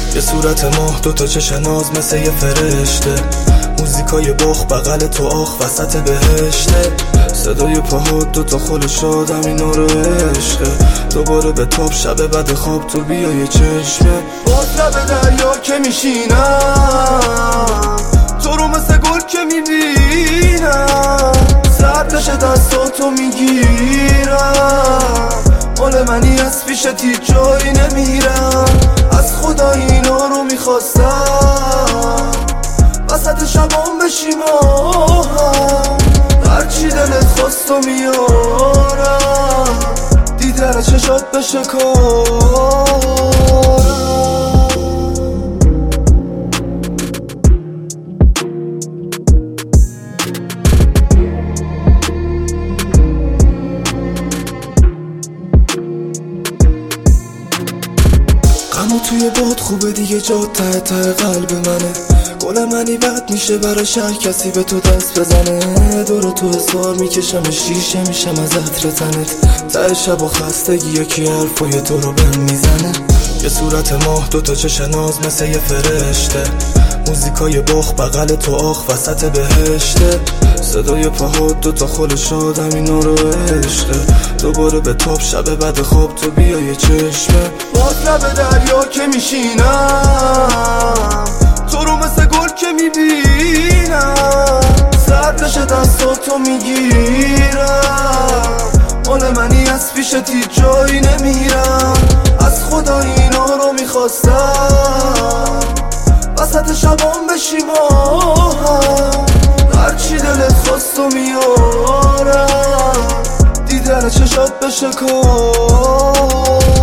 یه صورت ماه دوتا چش ناز مثل یه فرشته، موزیکای بخ بغل تو آخ وسط بهشته، صدای پاهات دوتا خل شادم اینا رو عشقه، دوباره به تاب شب بعد خواب تو بیای چشمه، باز لب دریا که میشینم تو رو مثل گل که میبینم، سردش دستاتو میگیرم، مال منی از پیشت هیچ جایی نمیرم، از خدا اینا رو میخواستم وسط شبام بشیم هرچی دلت خواست و میارم، دیدن چشات بشه کارم. غمو توی باد خوبه دیگه جات ته ته قلب منه، گل منی بد میشه برای شهر کسی به تو دست بزنه، دور تو حسار میکشم شیشه میشم از عطر تنت، ته شب و خستگی یکی حرفای تو رو بهم میزنه، یه صورت ماه دوتا چش ناز مثل یه فرشته، موزیکای بخ بغل تو آخ وسط بهشته، صدای پاهات دوتا خل شادم اینا رو عشقه، دوباره به تاب شب بعد خواب تو بیای چشمه، باز لب دریا که میشینم تو رو مثل گل که میبینم، سردش دستاتو میگیرم، مال منی از پیشت هیچ جایی نمیرم، از خدا اینا رو میخواستم وسط شبام بشیم هرچی دلت خواست و میارم، دیدن چشات بشه کار.